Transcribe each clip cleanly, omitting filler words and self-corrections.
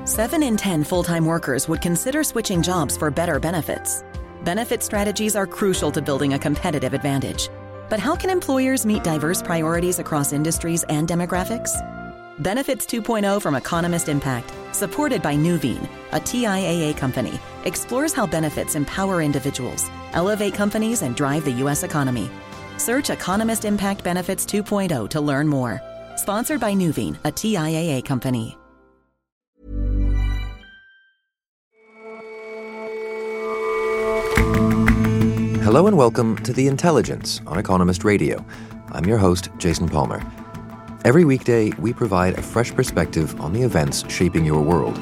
7 in 10 full-time workers would consider switching jobs for better benefits. Benefit strategies are crucial to building a competitive advantage. But how can employers meet diverse priorities across industries and demographics? Benefits 2.0 from Economist Impact, supported by Nuveen, a TIAA company, explores how benefits empower individuals, elevate companies, and drive the U.S. economy. Search Economist Impact Benefits 2.0 to learn more. Sponsored by Nuveen, a TIAA company. Hello and welcome to The Intelligence on Economist Radio. I'm your host, Jason Palmer. Every weekday, we provide a fresh perspective on the events shaping your world.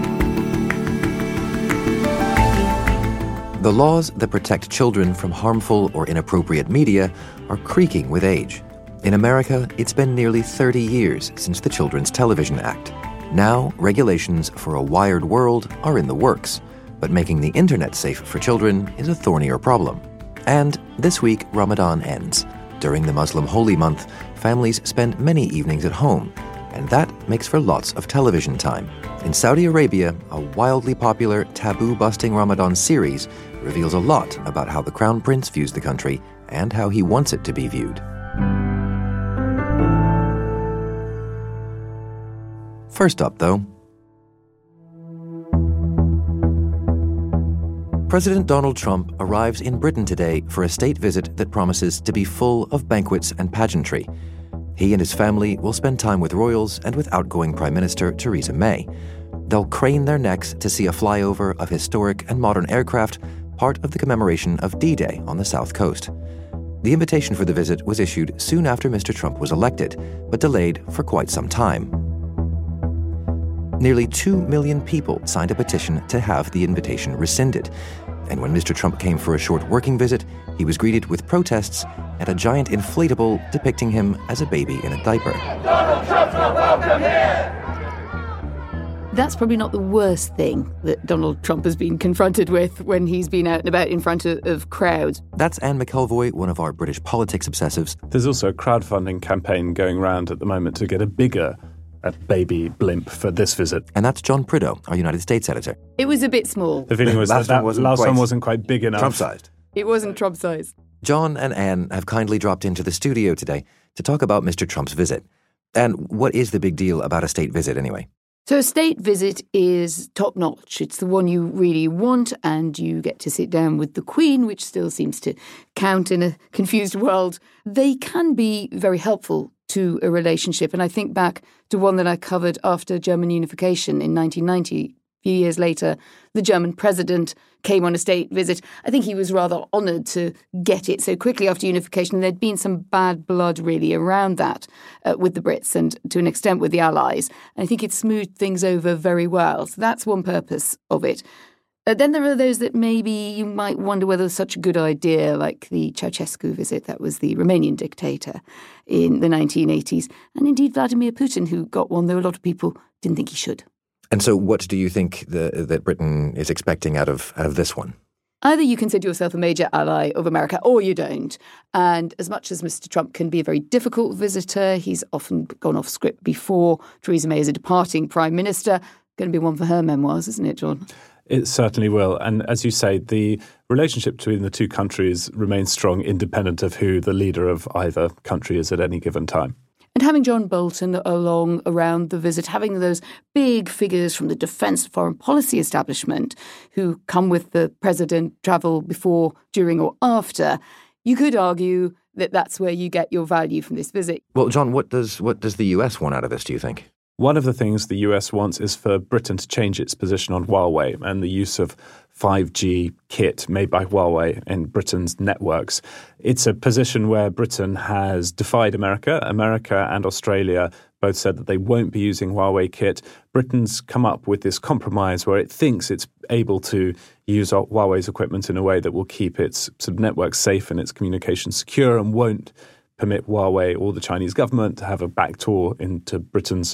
The laws that protect children from harmful or inappropriate media are creaking with age. In America, it's been nearly 30 years since the Children's Television Act. Now, regulations for a wired world are in the works, but making the internet safe for children is a thornier problem. And this week, Ramadan ends. During the Muslim holy month, families spend many evenings at home, and that makes for lots of television time. In Saudi Arabia, a wildly popular taboo-busting Ramadan series reveals a lot about how the Crown Prince views the country and how he wants it to be viewed. First up, though, President Donald Trump arrives in Britain today for a state visit that promises to be full of banquets and pageantry. He and his family will spend time with royals and with outgoing Prime Minister Theresa May. They'll crane their necks to see a flyover of historic and modern aircraft, part of the commemoration of D-Day on the South Coast. The invitation for the visit was issued soon after Mr. Trump was elected, but delayed for quite some time. Nearly 2 million people signed a petition to have the invitation rescinded. And when Mr. Trump came for a short working visit, he was greeted with protests and a giant inflatable depicting him as a baby in a diaper. Donald Trump's not welcome here! That's probably not the worst thing that Donald Trump has been confronted with when he's been out and about in front of crowds. That's Anne McElvoy, one of our British politics obsessives. There's also a crowdfunding campaign going around at the moment to get a bigger baby blimp for this visit. And that's John Prideaux, our United States editor. It was a bit small. The feeling was that last one wasn't quite big enough. Trump-sized. It wasn't Trump-sized. John and Anne have kindly dropped into the studio today to talk about Mr. Trump's visit. And what is the big deal about a state visit anyway? So a state visit is top-notch. It's the one you really want, and you get to sit down with the Queen, which still seems to count in a confused world. They can be very helpful to a relationship. And I think back to one that I covered after German unification in 1990. A few years later, the German president came on a state visit. I think he was rather honoured to get it so quickly after unification. There'd been some bad blood really around that with the Brits and to an extent with the Allies. And I think it smoothed things over very well. So that's one purpose of it. Then there are those that maybe you might wonder whether it was such a good idea, like the Ceausescu visit. That was the Romanian dictator in the 1980s. And indeed Vladimir Putin, who got one, though a lot of people didn't think he should. And so what do you think that Britain is expecting out of this one? Either you consider yourself a major ally of America or you don't. And as much as Mr. Trump can be a very difficult visitor, he's often gone off script before. Theresa May is a departing prime minister. Going to be one for her memoirs, isn't it, John? It certainly will. And as you say, the relationship between the two countries remains strong, independent of who the leader of either country is at any given time. And having John Bolton along around the visit, having those big figures from the defence and foreign policy establishment who come with the president, travel before, during or after, you could argue that that's where you get your value from this visit. Well, John, what does the US want out of this, do you think? One of the things the US wants is for Britain to change its position on Huawei and the use of 5G kit made by Huawei in Britain's networks. It's a position where Britain has defied America. America and Australia both said that they won't be using Huawei kit. Britain's come up with this compromise where it thinks it's able to use Huawei's equipment in a way that will keep its sort of network safe and its communications secure and won't permit Huawei or the Chinese government to have a backdoor into Britain's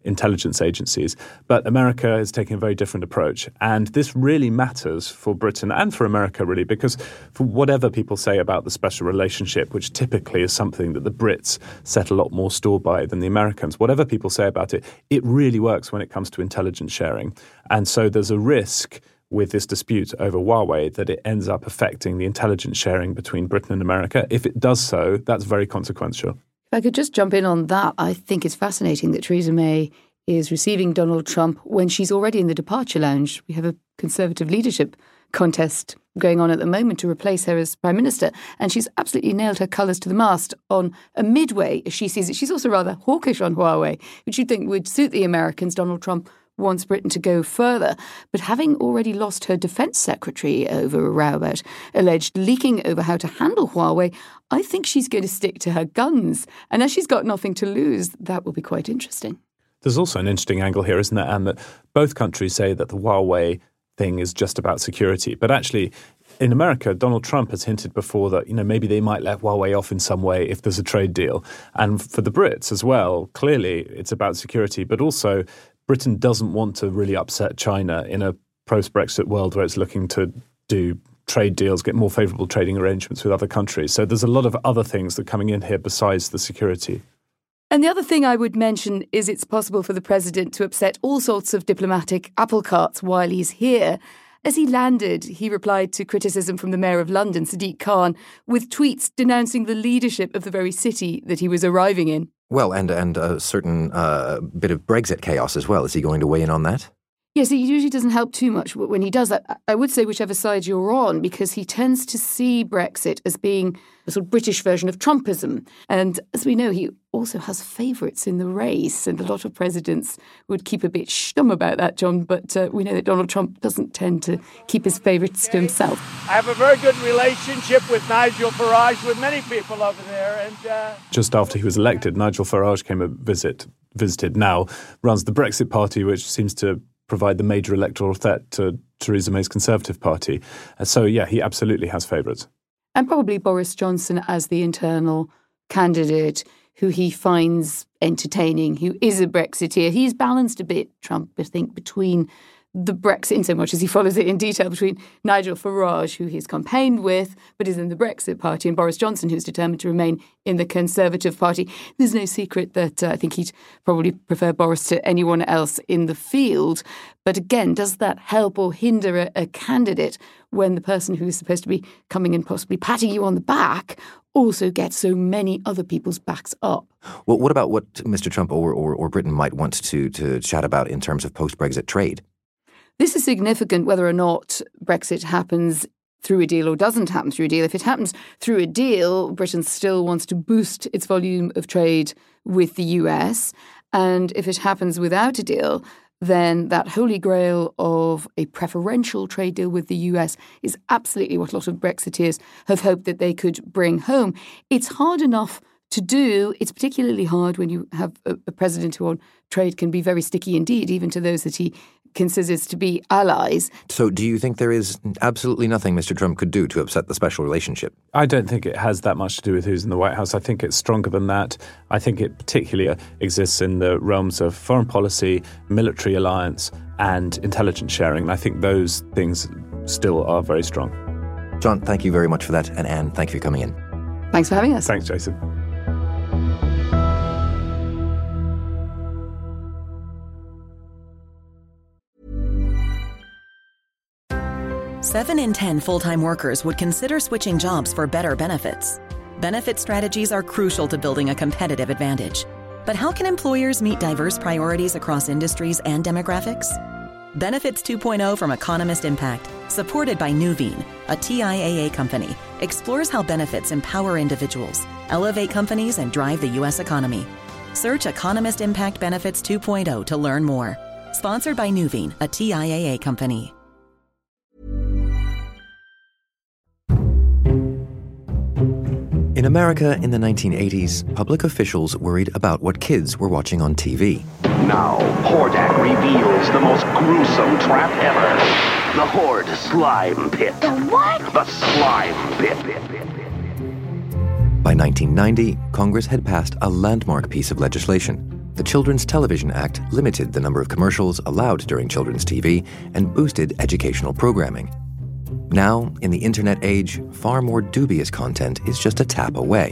intelligence agencies. But America is taking a very different approach. And this really matters for Britain and for America, really, because for whatever people say about the special relationship, which typically is something that the Brits set a lot more store by than the Americans, whatever people say about it, it really works when it comes to intelligence sharing. And so there's a risk with this dispute over Huawei that it ends up affecting the intelligence sharing between Britain and America. If it does so, that's very consequential. If I could just jump in on that, I think it's fascinating that Theresa May is receiving Donald Trump when she's already in the departure lounge. We have a Conservative leadership contest going on at the moment to replace her as Prime Minister, and she's absolutely nailed her colours to the mast on a midway, as she sees it. She's also rather hawkish on Huawei, which you'd think would suit the Americans. Donald Trump wants Britain to go further. But having already lost her defence secretary over a row about alleged leaking over how to handle Huawei, I think she's going to stick to her guns. And as she's got nothing to lose, that will be quite interesting. There's also an interesting angle here, isn't there, Anne, that both countries say that the Huawei thing is just about security. But actually, in America, Donald Trump has hinted before that, maybe they might let Huawei off in some way if there's a trade deal. And for the Brits as well, clearly it's about security, but also Britain doesn't want to really upset China in a post-Brexit world where it's looking to do trade deals, get more favourable trading arrangements with other countries. So there's a lot of other things that are coming in here besides the security. And the other thing I would mention is it's possible for the president to upset all sorts of diplomatic apple carts while he's here. As he landed, he replied to criticism from the Mayor of London, Sadiq Khan, with tweets denouncing the leadership of the very city that he was arriving in. Well, and a certain bit of Brexit chaos as well. Is he going to weigh in on that? Yes, he usually doesn't help too much when he does that. I would say whichever side you're on, because he tends to see Brexit as being a sort of British version of Trumpism. And as we know, he also has favourites in the race, and a lot of presidents would keep a bit stum about that, John. But we know that Donald Trump doesn't tend to keep his favourites to himself. I have a very good relationship with Nigel Farage, with many people over there. And just after he was elected, Nigel Farage came and visited now, runs the Brexit Party, which seems to provide the major electoral threat to Theresa May's Conservative Party. So, yeah, he absolutely has favourites. And probably Boris Johnson as the internal candidate who he finds entertaining, who is a Brexiteer. He's balanced a bit, Trump, I think, between the Brexit, in so much as he follows it in detail, between Nigel Farage, who he's campaigned with, but is in the Brexit Party, and Boris Johnson, who's determined to remain in the Conservative Party. There's no secret that I think he'd probably prefer Boris to anyone else in the field. But again, does that help or hinder a candidate when the person who's supposed to be coming and possibly patting you on the back also gets so many other people's backs up? Well, what about what Mr. Trump or Britain might want to chat about in terms of post-Brexit trade? This is significant whether or not Brexit happens through a deal or doesn't happen through a deal. If it happens through a deal, Britain still wants to boost its volume of trade with the US. And if it happens without a deal, then that holy grail of a preferential trade deal with the US is absolutely what a lot of Brexiteers have hoped that they could bring home. It's hard enough to do. It's particularly hard when you have a president who on trade can be very sticky indeed, even to those that he considers to be allies. So do you think there is absolutely nothing Mr. Trump could do to upset the special relationship? I don't think it has that much to do with who's in the White House. I think it's stronger than that. I think it particularly exists in the realms of foreign policy, military alliance, and intelligence sharing. And I think those things still are very strong. John, thank you very much for that. And Anne, thank you for coming in. Thanks for having us. Thanks, Jason. Seven in 10 full-time workers would consider switching jobs for better benefits. Benefit strategies are crucial to building a competitive advantage. But how can employers meet diverse priorities across industries and demographics? Benefits 2.0 from Economist Impact, supported by Nuveen, a TIAA company, explores how benefits empower individuals, elevate companies, and drive the U.S. economy. Search Economist Impact Benefits 2.0 to learn more. Sponsored by Nuveen, a TIAA company. In America in the 1980s, public officials worried about what kids were watching on TV. Now, Hordak reveals the most gruesome trap ever. The Horde Slime Pit. The what? The Slime Pit. By 1990, Congress had passed a landmark piece of legislation. The Children's Television Act limited the number of commercials allowed during children's TV and boosted educational programming. Now, in the internet age, far more dubious content is just a tap away.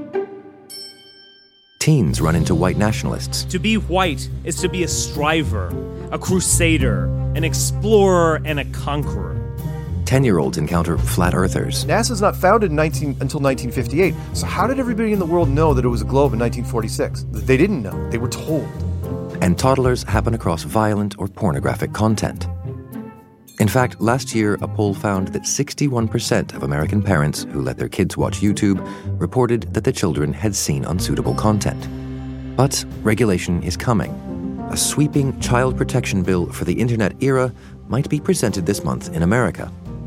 Teens run into white nationalists. To be white is to be a striver, a crusader, an explorer, and a conqueror. 10-year-olds encounter flat earthers. NASA's not founded until 1958, so how did everybody in the world know that it was a globe in 1946? They didn't know. They were told. And toddlers happen across violent or pornographic content. In fact, last year, a poll found that 61% of American parents who let their kids watch YouTube reported that the children had seen unsuitable content. But regulation is coming. A sweeping child protection bill for the internet era might be presented this month in America.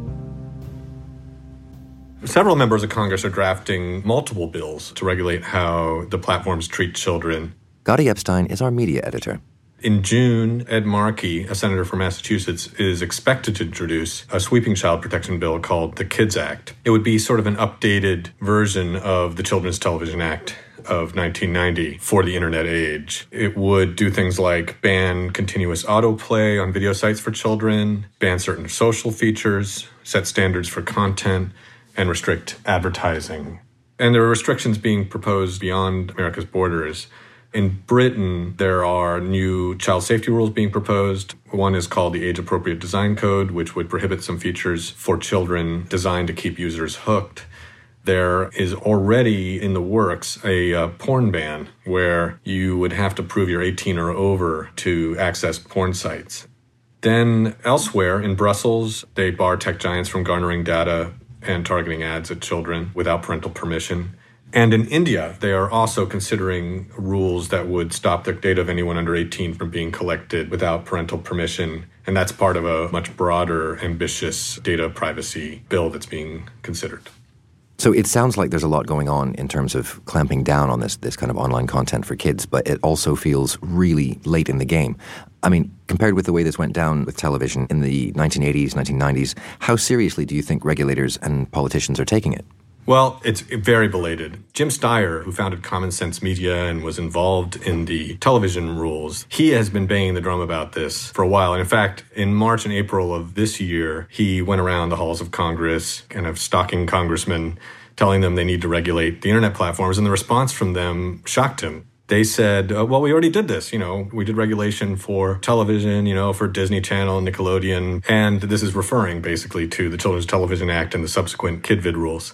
Several members of Congress are drafting multiple bills to regulate how the platforms treat children. Gadi Epstein is our media editor. In June, Ed Markey, a senator from Massachusetts, is expected to introduce a sweeping child protection bill called the KIDS Act. It would be sort of an updated version of the Children's Television Act of 1990 for the internet age. It would do things like ban continuous autoplay on video sites for children, ban certain social features, set standards for content, and restrict advertising. And there are restrictions being proposed beyond America's borders. In Britain, there are new child safety rules being proposed. One is called the Age-Appropriate Design Code, which would prohibit some features for children designed to keep users hooked. There is already in the works a porn ban where you would have to prove you're 18 or over to access porn sites. Then elsewhere in Brussels, they bar tech giants from garnering data and targeting ads at children without parental permission. And in India, they are also considering rules that would stop the data of anyone under 18 from being collected without parental permission. And that's part of a much broader, ambitious data privacy bill that's being considered. So it sounds like there's a lot going on in terms of clamping down on this kind of online content for kids, but it also feels really late in the game. I mean, compared with the way this went down with television in the 1980s, 1990s, how seriously do you think regulators and politicians are taking it? Well, it's very belated. Jim Steyer, who founded Common Sense Media and was involved in the television rules, he has been banging the drum about this for a while. And in fact, in March and April of this year, he went around the halls of Congress, kind of stalking congressmen, telling them they need to regulate the internet platforms. And the response from them shocked him. They said, well, we already did this. We did regulation for television, for Disney Channel, Nickelodeon. And this is referring basically to the Children's Television Act and the subsequent KidVid rules.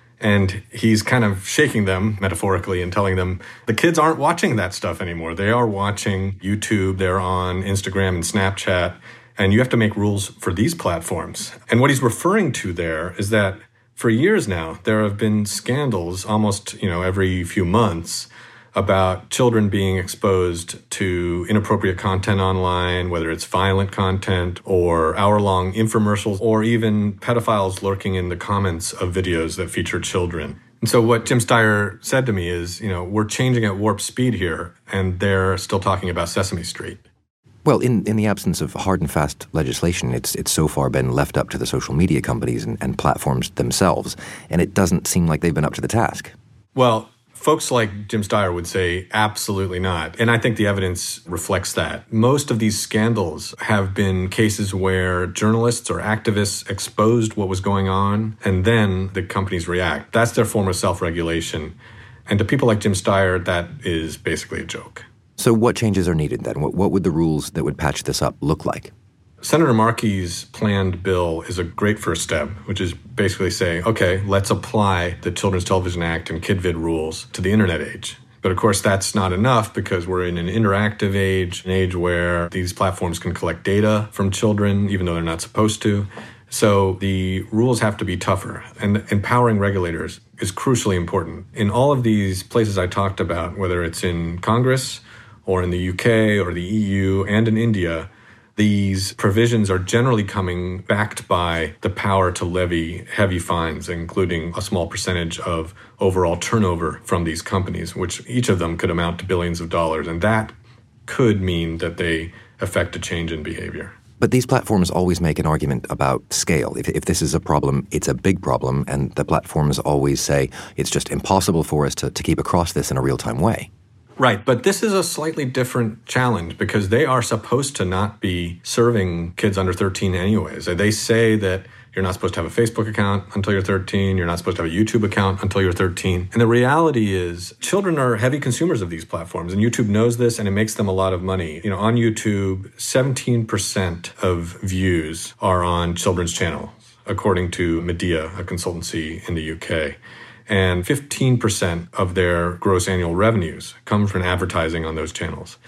And he's kind of shaking them metaphorically and telling them the kids aren't watching that stuff anymore. They are watching YouTube. They're on Instagram and Snapchat. And you have to make rules for these platforms. And what he's referring to there is that for years now, there have been scandals almost, every few months about children being exposed to inappropriate content online, whether it's violent content or hour-long infomercials, or even pedophiles lurking in the comments of videos that feature children. And so what Jim Steyer said to me is, we're changing at warp speed here, and they're still talking about Sesame Street. Well, in the absence of hard and fast legislation, it's so far been left up to the social media companies and platforms themselves, and it doesn't seem like they've been up to the task. Well, folks like Jim Steyer would say absolutely not. And I think the evidence reflects that. Most of these scandals have been cases where journalists or activists exposed what was going on, and then the companies react. That's their form of self-regulation. And to people like Jim Steyer, that is basically a joke. So what changes are needed then? What would the rules that would patch this up look like? Senator Markey's planned bill is a great first step, which is basically saying, okay, let's apply the Children's Television Act and KidVid rules to the internet age. But of course, that's not enough because we're in an interactive age, an age where these platforms can collect data from children, even though they're not supposed to. So the rules have to be tougher, and empowering regulators is crucially important. In all of these places I talked about, whether it's in Congress or in the UK or the EU and in India, these provisions are generally coming backed by the power to levy heavy fines, including a small percentage of overall turnover from these companies, which each of them could amount to billions of dollars. And that could mean that they affect a change in behavior. But these platforms always make an argument about scale. If this is a problem, it's a big problem. And the platforms always say it's just impossible for us to keep across this in a real-time way. Right, but this is a slightly different challenge because they are supposed to not be serving kids under 13 anyways. They say that you're not supposed to have a Facebook account until you're 13. You're not supposed to have a YouTube account until you're 13. And the reality is children are heavy consumers of these platforms, and YouTube knows this, and it makes them a lot of money. You know, on YouTube, 17% of views are on children's channels, according to Medea, a consultancy in the UK. And 15% of their gross annual revenues come from advertising on those channels.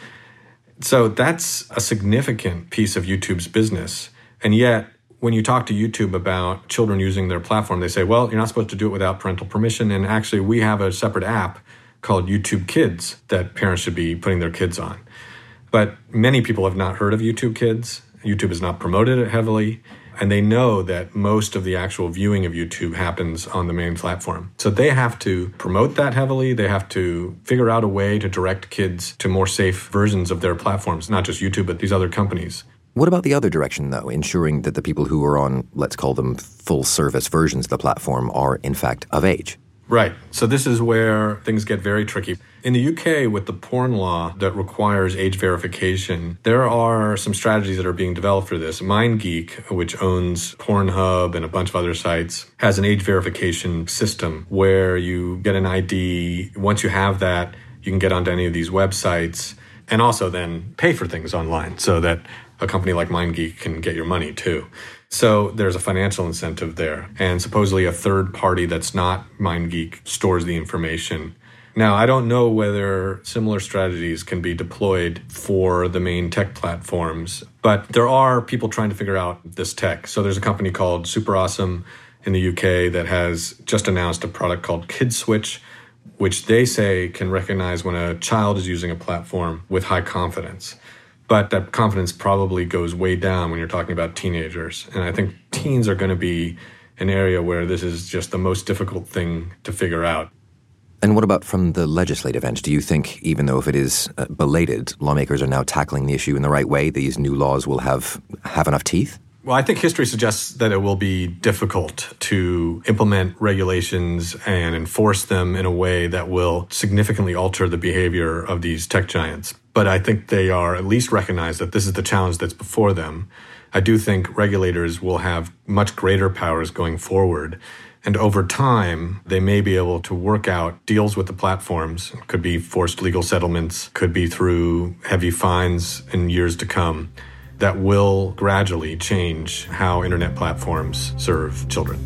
So that's a significant piece of YouTube's business. And yet, when you talk to YouTube about children using their platform, they say, well, you're not supposed to do it without parental permission. And actually, we have a separate app called YouTube Kids that parents should be putting their kids on. But many people have not heard of YouTube Kids. YouTube has not promoted it heavily. And they know that most of the actual viewing of YouTube happens on the main platform. So they have to promote that heavily. They have to figure out a way to direct kids to more safe versions of their platforms, not just YouTube, but these other companies. What about the other direction, though, ensuring that the people who are on, let's call them full-service versions of the platform, are in fact of age? Right. So this is where things get very tricky. In the UK, with the porn law that requires age verification, there are some strategies that are being developed for this. MindGeek, which owns Pornhub and a bunch of other sites, has an age verification system where you get an ID. Once you have that, you can get onto any of these websites and also then pay for things online so that a company like MindGeek can get your money too. So there's a financial incentive there. And supposedly a third party that's not MindGeek stores the information. Now, I don't know whether similar strategies can be deployed for the main tech platforms, but there are people trying to figure out this tech. So there's a company called Super Awesome in the UK that has just announced a product called KidSwitch, which they say can recognize when a child is using a platform with high confidence. But that confidence probably goes way down when you're talking about teenagers. And I think teens are going to be an area where this is just the most difficult thing to figure out. And what about from the legislative end? Do you think, even though if it is belated, lawmakers are now tackling the issue in the right way, these new laws will have enough teeth? Well, I think history suggests that it will be difficult to implement regulations and enforce them in a way that will significantly alter the behavior of these tech giants. But I think they are at least recognize that this is the challenge that's before them. I do think regulators will have much greater powers going forward. And over time, they may be able to work out deals with the platforms. It could be forced legal settlements, could be through heavy fines in years to come, that will gradually change how internet platforms serve children.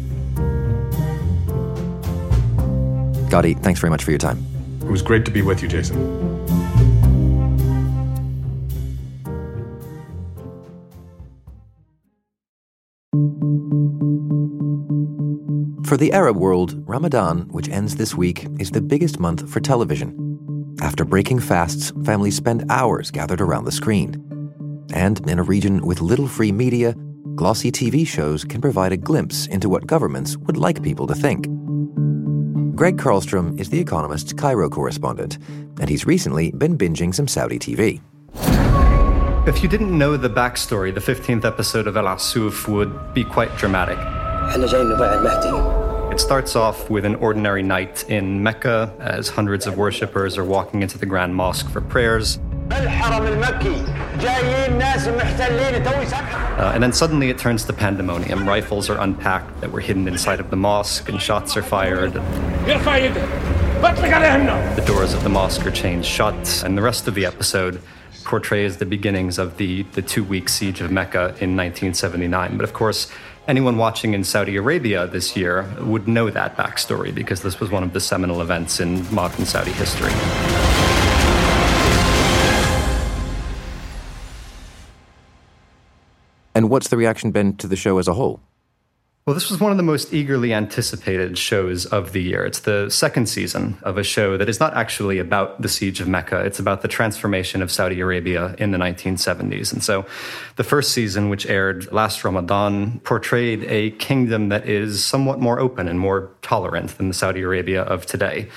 Gadi, thanks very much for your time. It was great to be with you, Jason. For the Arab world, Ramadan, which ends this week, is the biggest month for television. After breaking fasts, families spend hours gathered around the screen. And in a region with little free media, glossy TV shows can provide a glimpse into what governments would like people to think. Greg Karlstrom is The Economist's Cairo correspondent, and he's recently been binging some Saudi TV. If you didn't know the backstory, the 15th episode of El Assouf would be quite dramatic. It starts off with an ordinary night in Mecca as hundreds of worshippers are walking into the Grand Mosque for prayers. And then suddenly it turns to pandemonium. Rifles are unpacked that were hidden inside of the mosque, and shots are fired. The doors of the mosque are chained shut, and the rest of the episode portrays the beginnings of the 2-week siege of Mecca in 1979. But of course, anyone watching in Saudi Arabia this year would know that backstory because this was one of the seminal events in modern Saudi history. And what's the reaction been to the show as a whole? Well, this was one of the most eagerly anticipated shows of the year. It's the second season of a show that is not actually about the siege of Mecca. It's about the transformation of Saudi Arabia in the 1970s. And so the first season, which aired last Ramadan, portrayed a kingdom that is somewhat more open and more tolerant than the Saudi Arabia of today.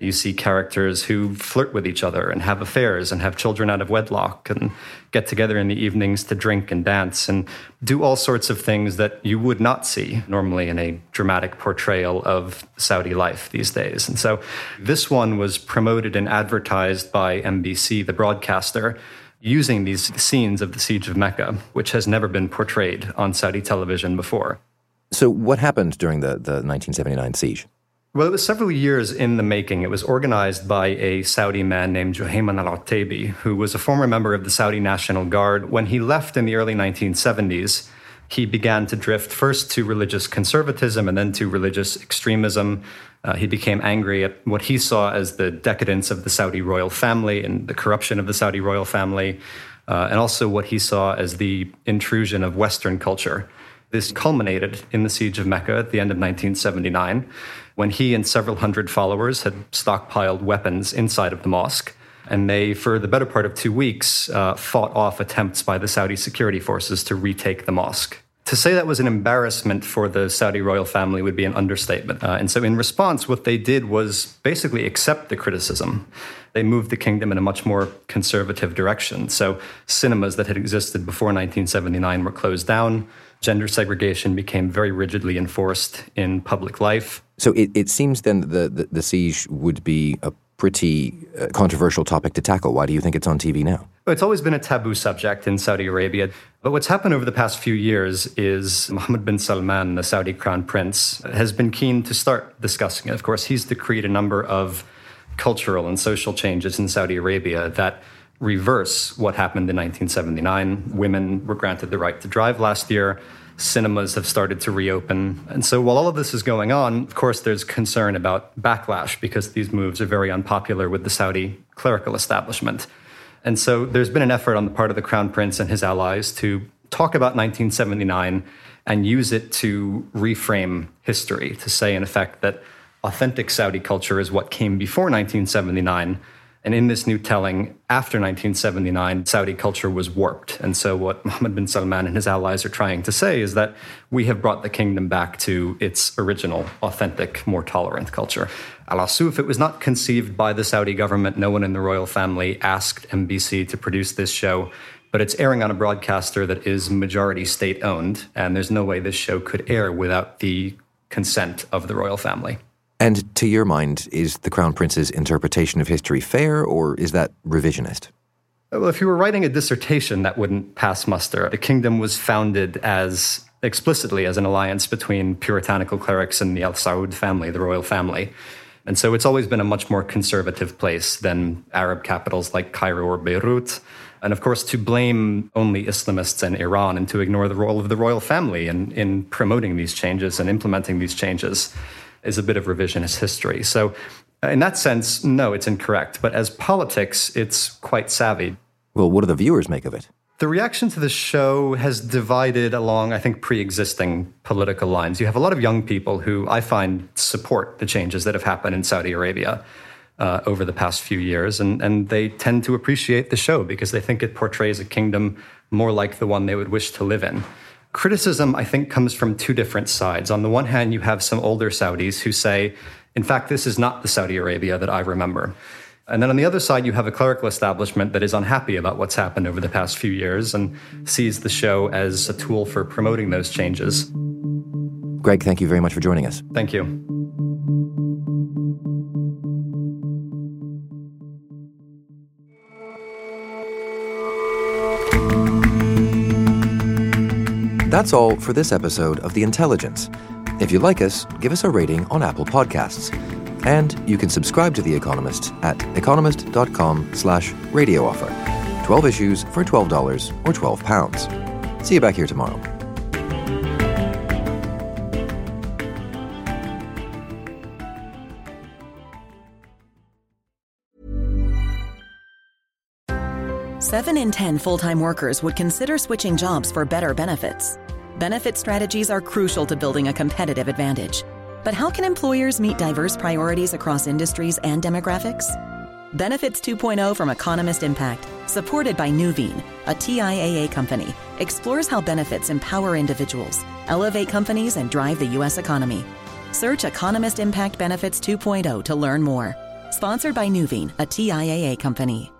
You see characters who flirt with each other and have affairs and have children out of wedlock and get together in the evenings to drink and dance and do all sorts of things that you would not see normally in a dramatic portrayal of Saudi life these days. And so this one was promoted and advertised by NBC, the broadcaster, using these scenes of the Siege of Mecca, which has never been portrayed on Saudi television before. So what happened during the 1979 siege? Well, it was several years in the making. It was organized by a Saudi man named Juhayman al-Utaybi, who was a former member of the Saudi National Guard. When he left in the early 1970s, he began to drift first to religious conservatism and then to religious extremism. He became angry at what he saw as the decadence of the Saudi royal family and the corruption of the Saudi royal family, and also what he saw as the intrusion of Western culture. This culminated in the Siege of Mecca at the end of 1979, when he and several hundred followers had stockpiled weapons inside of the mosque. And they, for the better part of 2 weeks, fought off attempts by the Saudi security forces to retake the mosque. To say that was an embarrassment for the Saudi royal family would be an understatement. And so in response, what they did was basically accept the criticism. They moved the kingdom in a much more conservative direction. So cinemas that had existed before 1979 were closed down. Gender segregation became very rigidly enforced in public life. So it seems then that the siege would be a pretty controversial topic to tackle. Why do you think it's on TV now? It's always been a taboo subject in Saudi Arabia. But what's happened over the past few years is Mohammed bin Salman, the Saudi crown prince, has been keen to start discussing it. Of course, he's decreed a number of cultural and social changes in Saudi Arabia that reverse what happened in 1979. Women were granted the right to drive last year. Cinemas have started to reopen. And so while all of this is going on, of course, there's concern about backlash because these moves are very unpopular with the Saudi clerical establishment. And so there's been an effort on the part of the Crown Prince and his allies to talk about 1979 and use it to reframe history, to say, in effect, that authentic Saudi culture is what came before 1979. And in this new telling, after 1979, Saudi culture was warped. And so what Mohammed bin Salman and his allies are trying to say is that we have brought the kingdom back to its original, authentic, more tolerant culture. Al-Asuf, it was not conceived by the Saudi government. No one in the royal family asked NBC to produce this show. But it's airing on a broadcaster that is majority state-owned. And there's no way this show could air without the consent of the royal family. And to your mind, is the Crown Prince's interpretation of history fair, or is that revisionist? Well, if you were writing a dissertation, that wouldn't pass muster. The kingdom was founded explicitly as an alliance between puritanical clerics and the Al Saud family, the royal family. And so it's always been a much more conservative place than Arab capitals like Cairo or Beirut. And of course, to blame only Islamists and Iran and to ignore the role of the royal family in promoting these changes and implementing these changes is a bit of revisionist history. So in that sense, no, it's incorrect. But as politics, it's quite savvy. Well, what do the viewers make of it? The reaction to the show has divided along, I think, pre-existing political lines. You have a lot of young people who I find support the changes that have happened in Saudi Arabia over the past few years. And they tend to appreciate the show because they think it portrays a kingdom more like the one they would wish to live in. Criticism, I think, comes from two different sides. On the one hand, you have some older Saudis who say, in fact, this is not the Saudi Arabia that I remember. And then on the other side, you have a clerical establishment that is unhappy about what's happened over the past few years and sees the show as a tool for promoting those changes. Greg, thank you very much for joining us. Thank you. That's all for this episode of The Intelligence. If you like us, give us a rating on Apple Podcasts. And you can subscribe to The Economist at economist.com/radio offer. 12 issues for $12 or £12. See you back here tomorrow. Seven in 10 full-time workers would consider switching jobs for better benefits. Benefit strategies are crucial to building a competitive advantage. But how can employers meet diverse priorities across industries and demographics? Benefits 2.0 from Economist Impact, supported by Nuveen, a TIAA company, explores how benefits empower individuals, elevate companies, and drive the U.S. economy. Search Economist Impact Benefits 2.0 to learn more. Sponsored by Nuveen, a TIAA company.